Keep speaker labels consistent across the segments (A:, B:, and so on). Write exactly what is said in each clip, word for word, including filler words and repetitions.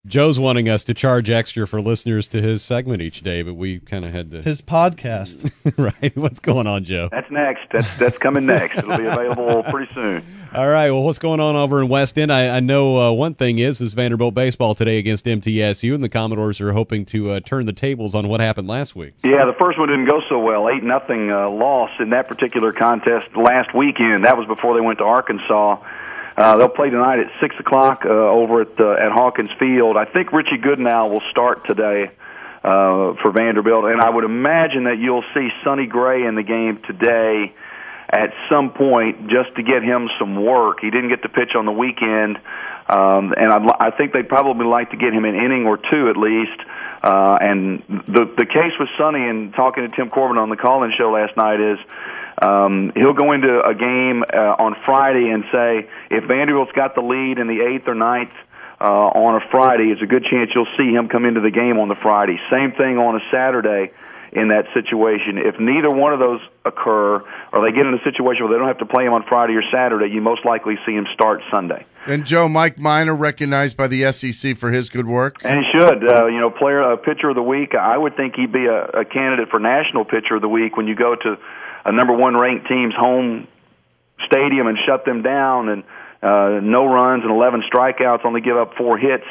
A: Joe's wanting us to charge extra for listeners to his segment each day, but we kind of had to.
B: His podcast.
A: Right. What's going on, Joe?
C: That's next. That's that's coming next. It'll be available pretty soon.
A: All right. Well, what's going on over in West End? I, I know uh, one thing is is Vanderbilt baseball today against M T S U, and the Commodores are hoping to uh, turn the tables on what happened last week.
C: Yeah, the first one didn't go so well. Eight nothing uh, loss in that particular contest last weekend. That was before they went to Arkansas. Uh, they'll play tonight at six o'clock uh, over at uh, at Hawkins Field. I think Richie Goodenow will start today uh, for Vanderbilt, and I would imagine that you'll see Sonny Gray in the game today at some point just to get him some work. He didn't get to pitch on the weekend, um, and I'd, I think they'd probably like to get him an inning or two at least. Uh, and the the case with Sonny, and talking to Tim Corbin on the call-in show last night, is Um, he'll go into a game uh, on Friday and say, if Vanderbilt's got the lead in the eighth or ninth uh, on a Friday, it's a good chance you'll see him come into the game on the Friday. Same thing on a Saturday in that situation. If neither one of those occur, or they get in a situation where they don't have to play him on Friday or Saturday, you most likely see him start Sunday.
D: And Joe, Mike Minor recognized by the S E C for his good work?
C: And he should. Uh, you know, player, uh, pitcher of the week, I would think he'd be a, a candidate for national pitcher of the week when you go to a number one ranked team's home stadium and shut them down, and uh, no runs and eleven strikeouts, only give up four hits,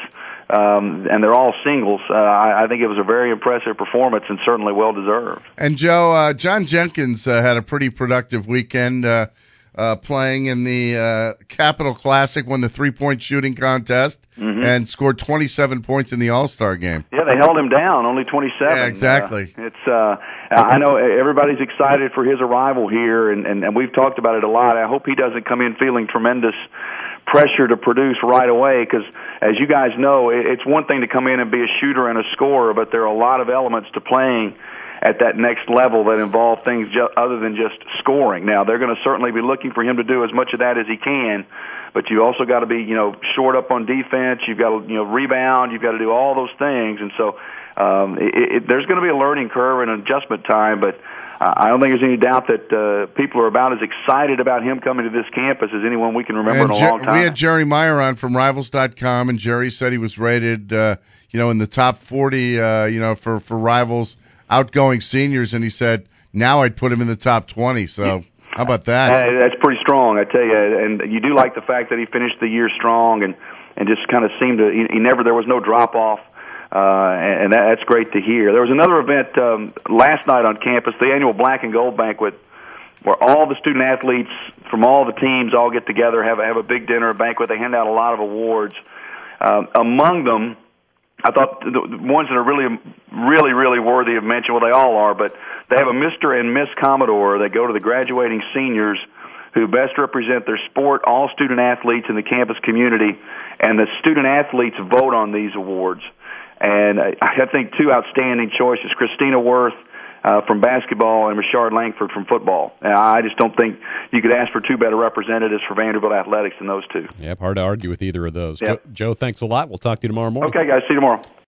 C: um, and they're all singles. Uh, I, I think it was a very impressive performance and certainly well deserved.
D: And Joe, uh, John Jenkins uh, had a pretty productive weekend uh, uh, playing in the uh, Capital Classic, won the three-point shooting contest, mm-hmm. and scored twenty-seven points in the All-Star game.
C: Yeah, they held him down, only twenty-seven.
D: Yeah, exactly.
C: Uh, it's. Uh, I know everybody's excited for his arrival here, and, and, and we've talked about it a lot. I hope he doesn't come in feeling tremendous pressure to produce right away, because, as you guys know, it's one thing to come in and be a shooter and a scorer, but there are a lot of elements to playing at that next level that involve things ju- other than just scoring. Now, they're going to certainly be looking for him to do as much of that as he can, but you also got to be, you know, short up on defense. You've got to, you know, rebound. You've got to do all those things, and so um, it, it, there's going to be a learning curve and adjustment time. But uh, I don't think there's any doubt that uh, people are about as excited about him coming to this campus as anyone we can remember
D: and
C: in a
D: Jer-
C: long time.
D: We had Jerry Meyer on from Rivals dot com, and Jerry said he was rated, uh, you know, in the top forty, uh, you know, for for Rivals outgoing seniors, and he said now I'd put him in the top twenty. So. Yeah. How about that?
C: Uh, that's pretty strong, I tell you. And you do like the fact that he finished the year strong and, and just kind of seemed to, he, he never, there was no drop off, uh, and, and that, that's great to hear. There was another event um, last night on campus, the annual Black and Gold Banquet, where all the student athletes from all the teams all get together, have, have a big dinner, a banquet. They hand out a lot of awards. Um, among them, I thought the ones that are really, really, really worthy of mention, well, they all are, but they have a Mister and Miss Commodore that go to the graduating seniors who best represent their sport, all student athletes in the campus community, and the student athletes vote on these awards. And I think two outstanding choices, Christina Worth uh, from basketball and Rashard Langford from football. And I just don't think you could ask for two better representatives for Vanderbilt athletics than those two.
A: Yep, hard to argue with either of those.
C: Yep.
A: Joe, Joe, thanks a lot. We'll talk to you tomorrow morning.
C: Okay, guys. See you tomorrow.